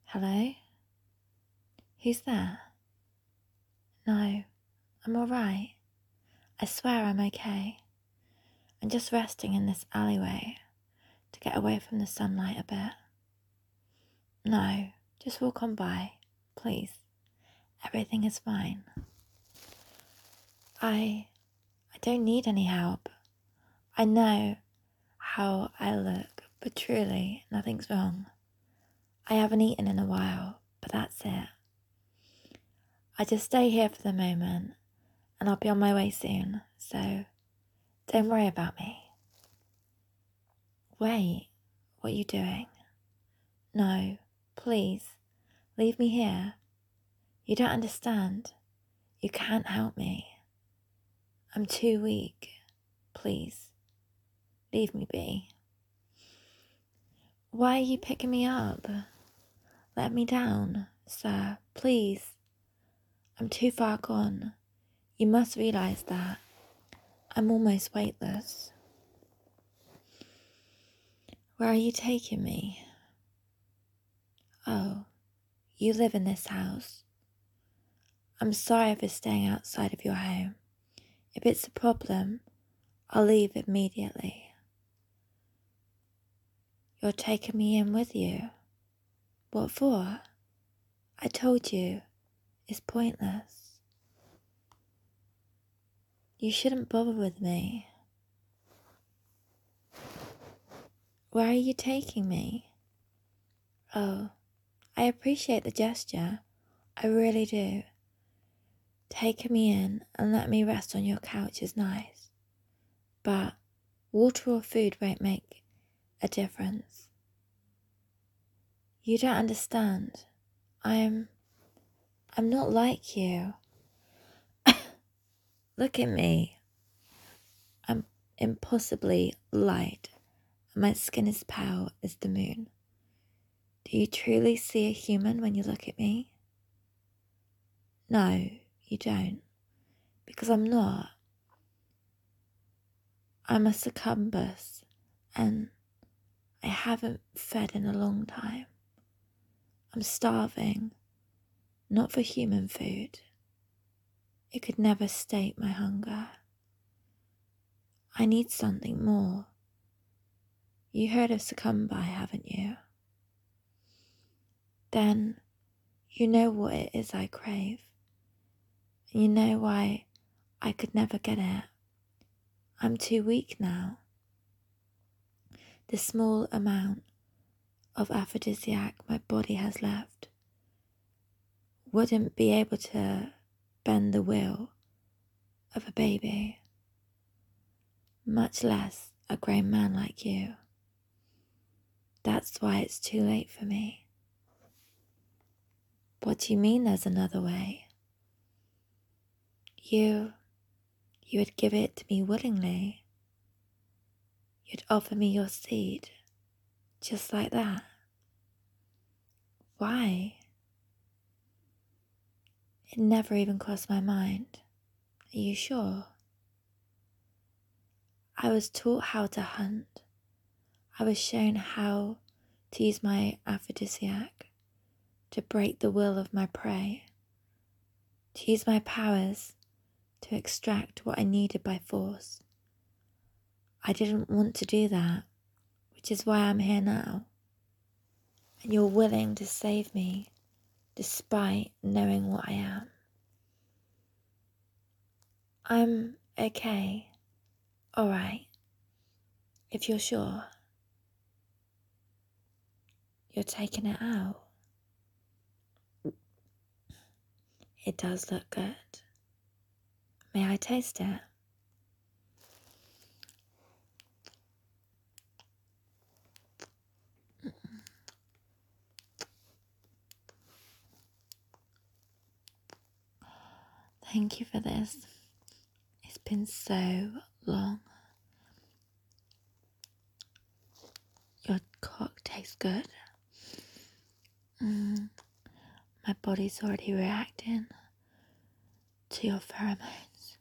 Hello? Who's there? No, I'm alright. I swear I'm okay. I'm just resting in this alleyway to get away from the sunlight a bit. No, just walk on by, please. Everything is fine. I don't need any help. I know how I look, but truly, nothing's wrong. I haven't eaten in a while, but that's it. I just stay here for the moment, and I'll be on my way soon, so don't worry about me. Wait, what are you doing? No, please, leave me here. You don't understand. You can't help me. I'm too weak. Please, leave me be. Why are you picking me up? Let me down, sir, please. I'm too far gone. You must realize that. I'm almost weightless. Where are you taking me? Oh, you live in this house. I'm sorry for staying outside of your home. If it's a problem, I'll leave immediately. You're taking me in with you. What for? I told you, it's pointless. You shouldn't bother with me. Where are you taking me? Oh, I appreciate the gesture. I really do. Taking me in and let me rest on your couch is nice. But water or food won't make a difference. You don't understand. I'm not like you. Look at me. I'm impossibly light, and my skin is pale as the moon. Do you truly see a human when you look at me? No, you don't, because I'm not. I'm a succumbus, and I haven't fed in a long time. I'm starving, not for human food. It could never sate my hunger. I need something more. You heard of succumbi, haven't you? Then you know what it is I crave. And you know why I could never get it. I'm too weak now. The small amount of aphrodisiac my body has left wouldn't be able to bend the will of a baby, much less a grown man like you. That's why it's too late for me. What do you mean there's another way? You would give it to me willingly. You'd offer me your seed, just like that. Why? It never even crossed my mind. Are you sure? I was taught how to hunt. I was shown how to use my aphrodisiac to break the will of my prey, to use my powers to extract what I needed by force. I didn't want to do that, which is why I'm here now. And you're willing to save me despite knowing what I am. I'm okay. Alright. If you're sure. You're taking it out. It does look good. May I taste it? Thank you for this. It's been so long. Your cock tastes good. My body's already reacting to your pheromones.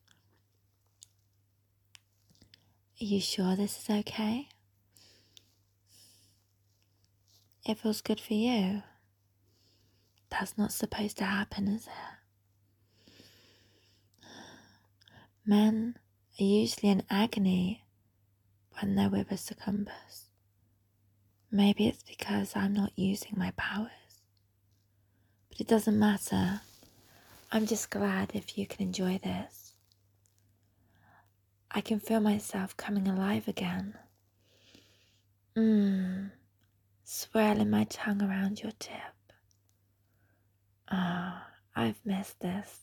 Are you sure this is okay? It feels good for you. That's not supposed to happen, is it? Men are usually in agony when they're with a succubus. Maybe it's because I'm not using my powers. But it doesn't matter. I'm just glad if you can enjoy this. I can feel myself coming alive again. Swirling my tongue around your tip. I've missed this.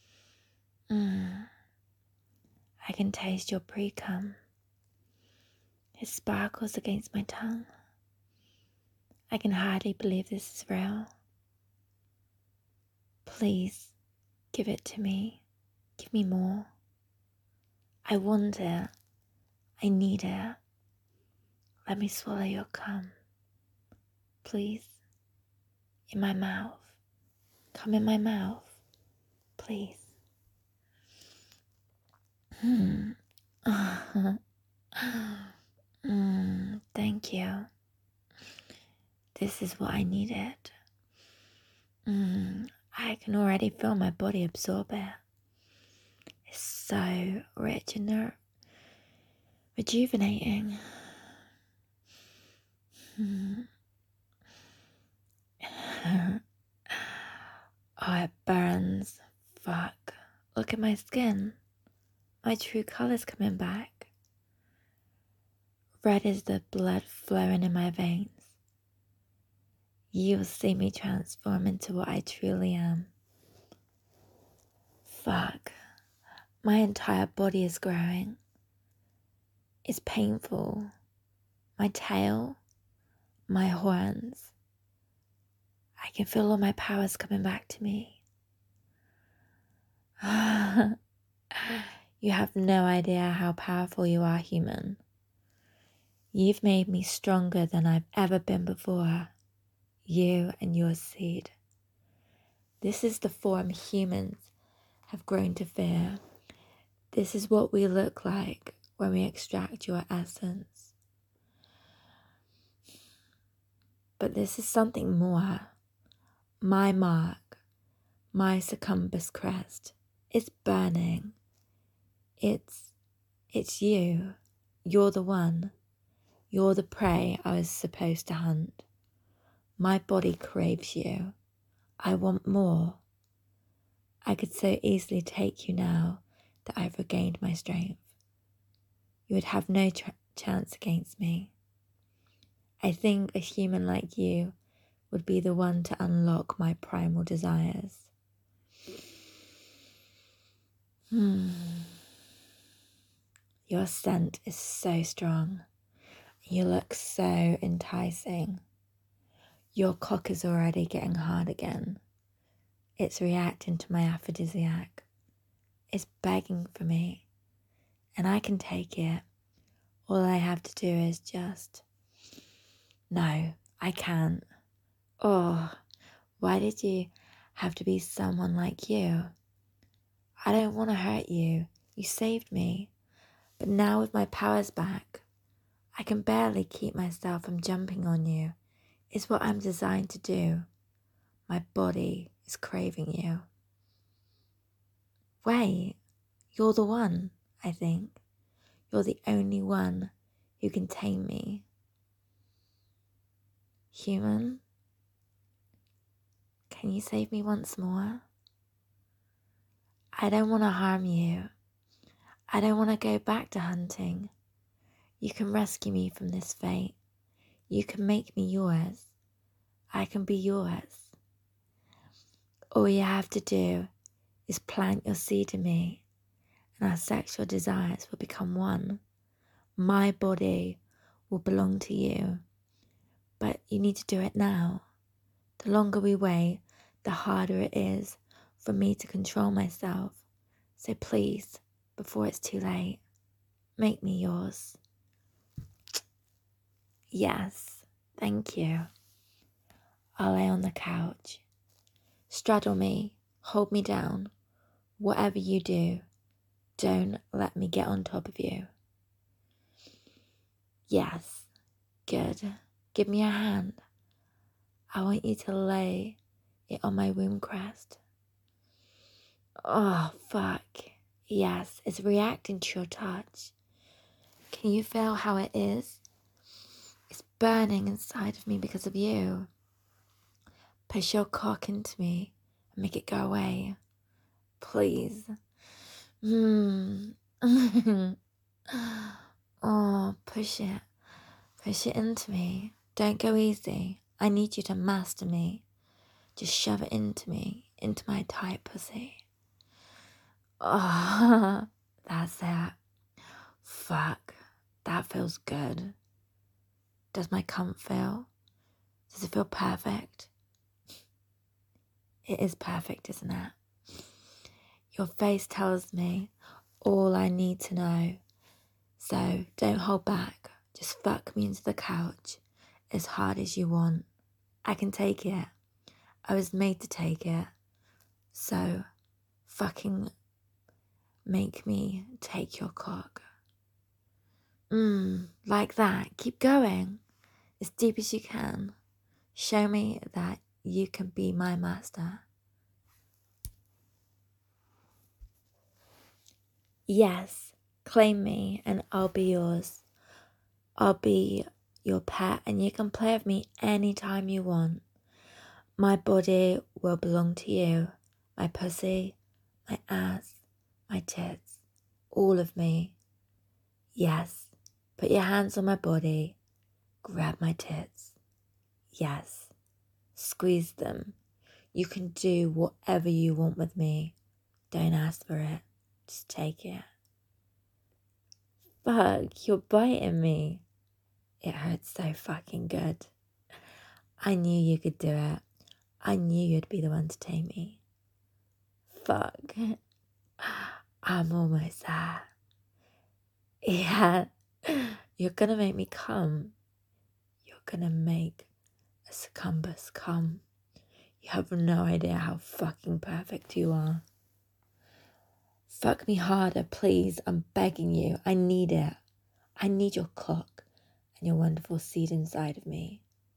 I can taste your pre-cum. It sparkles against my tongue. I can hardly believe this is real. Please, give it to me. Give me more. I want it. I need it. Let me swallow your cum. Please. In my mouth. Come in my mouth. Please. Thank you. This is what I needed. I can already feel my body absorb it. It's so rich and rejuvenating. Oh, it burns. Fuck. Look at my skin. My true color's coming back. Red is the blood flowing in my veins. You will see me transform into what I truly am. Fuck. My entire body is growing. It's painful. My tail, my horns. I can feel all my powers coming back to me. You have no idea how powerful you are, human. You've made me stronger than I've ever been before. You and your seed. This is the form humans have grown to fear. This is what we look like when we extract your essence. But this is something more. My mark, my succubus crest, it's burning. It's you. You're the one. You're the prey I was supposed to hunt. My body craves you. I want more. I could so easily take you now that I've regained my strength. You would have no chance against me. I think a human like you would be the one to unlock my primal desires. Your scent is so strong. You look so enticing. Your cock is already getting hard again. It's reacting to my aphrodisiac. It's begging for me, and I can take it. All I have to do is just... No, I can't. Oh, why did you have to be someone like you? I don't want to hurt you. You saved me. But now with my powers back, I can barely keep myself from jumping on you. It's what I'm designed to do. My body is craving you. Wait, you're the one, I think. You're the only one who can tame me. Human, can you save me once more? I don't want to harm you. I don't want to go back to hunting. You can rescue me from this fate. You can make me yours. I can be yours. All you have to do is plant your seed in me, and our sexual desires will become one. My body will belong to you, but you need to do it now. The longer we wait, the harder it is for me to control myself. So please, before it's too late, make me yours. Yes, thank you. I'll lay on the couch. Straddle me, hold me down. Whatever you do, don't let me get on top of you. Yes, good. Give me a hand. I want you to lay it on my womb crest. Oh, fuck. Yes, it's reacting to your touch. Can you feel how it is? It's burning inside of me because of you. Push your cock into me and make it go away. Please. Oh, push it. Push it into me. Don't go easy. I need you to master me. Just shove it into me, into my tight pussy. Oh, that's it. Fuck, that feels good. Does my cum feel? Does it feel perfect? It is perfect, isn't it? Your face tells me all I need to know. So don't hold back. Just fuck me into the couch as hard as you want. I can take it. I was made to take it. So fucking make me take your cock. Like that. Keep going. As deep as you can. Show me that you can be my master. Yes, claim me and I'll be yours. I'll be your pet and you can play with me anytime you want. My body will belong to you. My pussy, my ass, my tits, all of me. Yes, put your hands on my body. Grab my tits. Yes, squeeze them. You can do whatever you want with me. Don't ask for it. Just take it. Fuck, you're biting me. It hurts so fucking good. I knew you could do it. I knew you'd be the one to tame me. Fuck. I'm almost there. Yeah. You're gonna make me come. You're gonna make a succumbus come. You have no idea how fucking perfect you are. Fuck me harder, please. I'm begging you. I need it. I need your cock and your wonderful seed inside of me.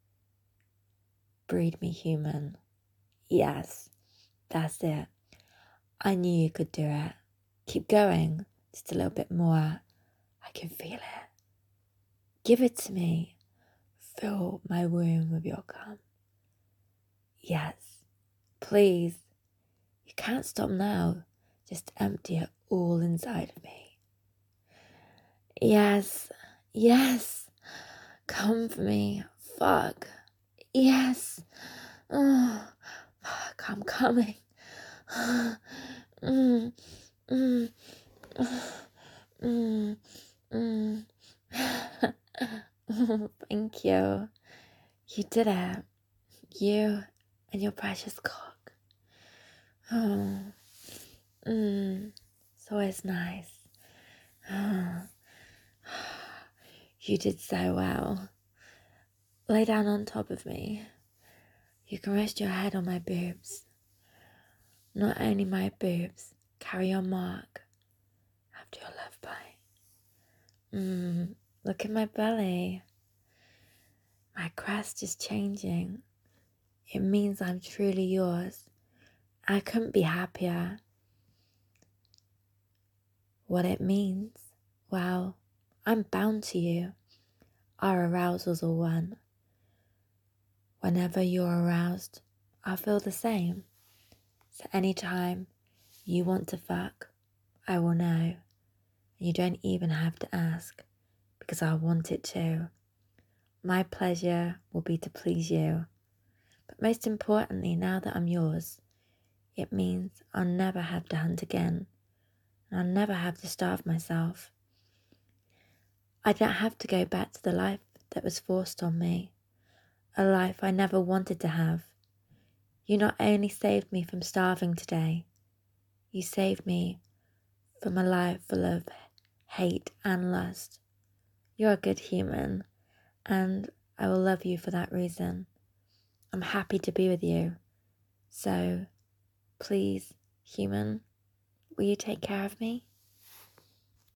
Breed me human. Yes, that's it. I knew you could do it. Keep going. Just a little bit more. I can feel it. Give it to me. Fill my womb with your cum. Yes, please. You can't stop now. Just empty it all inside of me. Yes, yes. Come for me. Fuck. Yes. Oh, fuck, I'm coming. mm, mm, mm, mm. Thank you. You did it. You and your precious cock. Oh, it's always nice. You did so well. Lay down on top of me. You can rest your head on my boobs. Not only my boobs, carry your mark after your love bite. Look at my belly. My crest is changing. It means I'm truly yours. I couldn't be happier. What it means? Well, I'm bound to you. Our arousals are one. Whenever you're aroused, I feel the same. So anytime you want to fuck, I will know. You don't even have to ask, because I want it too. My pleasure will be to please you. But most importantly, now that I'm yours, it means I'll never have to hunt again. And I'll never have to starve myself. I don't have to go back to the life that was forced on me. A life I never wanted to have. You not only saved me from starving today, you saved me from a life full of hate and lust. You're a good human, and I will love you for that reason. I'm happy to be with you. So, please, human, will you take care of me?